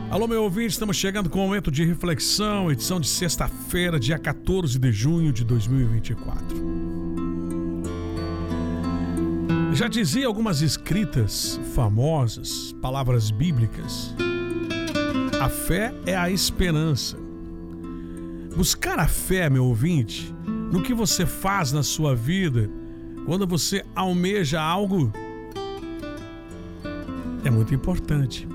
Alô, meu ouvinte, estamos chegando com o momento de reflexão, edição de sexta-feira, dia 14 de junho de 2024. Já dizia algumas escritas famosas, palavras bíblicas: a fé é a esperança. Buscar a fé, meu ouvinte, no que você faz na sua vida, quando você almeja algo, é muito importante.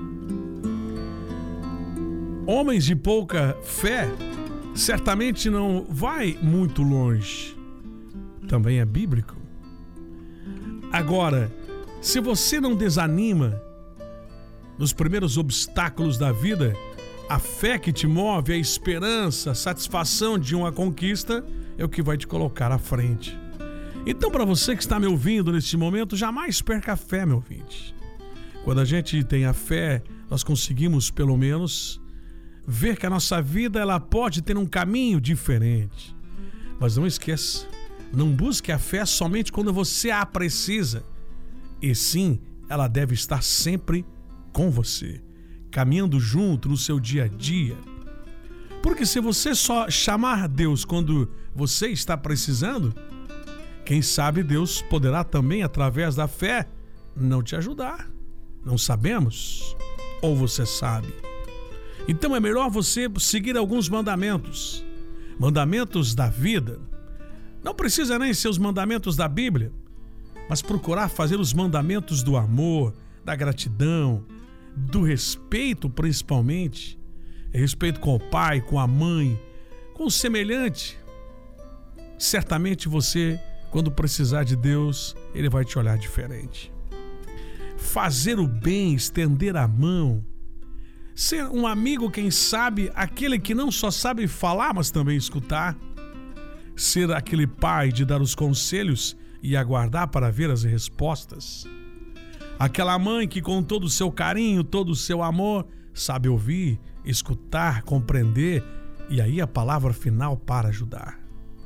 Homens de pouca fé certamente não vai muito longe. Também é bíblico. Agora, se você não desanima nos primeiros obstáculos da vida, a fé que te move, a esperança, a satisfação de uma conquista é o que vai te colocar à frente. Então, para você que está me ouvindo neste momento, jamais perca a fé, meu ouvinte. Quando a gente tem a fé, nós conseguimos, pelo menos, ver que a nossa vida ela pode ter um caminho diferente. Mas não esqueça, não busque a fé somente quando você a precisa. E sim, ela deve estar sempre com você, caminhando junto no seu dia a dia. Porque se você só chamar Deus quando você está precisando, quem sabe Deus poderá também, através da fé, não te ajudar. Não sabemos? Ou você sabe? Então é melhor você seguir alguns mandamentos. Mandamentos da vida. Não precisa nem ser os mandamentos da Bíblia, mas procurar fazer os mandamentos do amor, da gratidão, do respeito principalmente. Respeito com o pai, com a mãe, com o semelhante. Certamente você, quando precisar de Deus, Ele vai te olhar diferente. Fazer o bem, estender a mão. Ser um amigo, quem sabe, aquele que não só sabe falar, mas também escutar. Ser aquele pai de dar os conselhos e aguardar para ver as respostas. Aquela mãe que com todo o seu carinho, todo o seu amor, sabe ouvir, escutar, compreender e aí a palavra final para ajudar.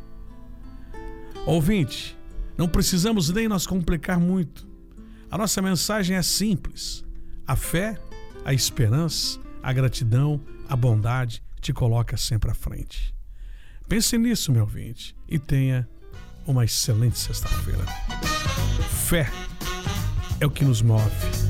Ouvinte, não precisamos nem nos complicar muito. A nossa mensagem é simples. A fé, a esperança, a gratidão, a bondade te coloca sempre à frente. Pense nisso, meu ouvinte, e tenha uma excelente sexta-feira. Fé é o que nos move.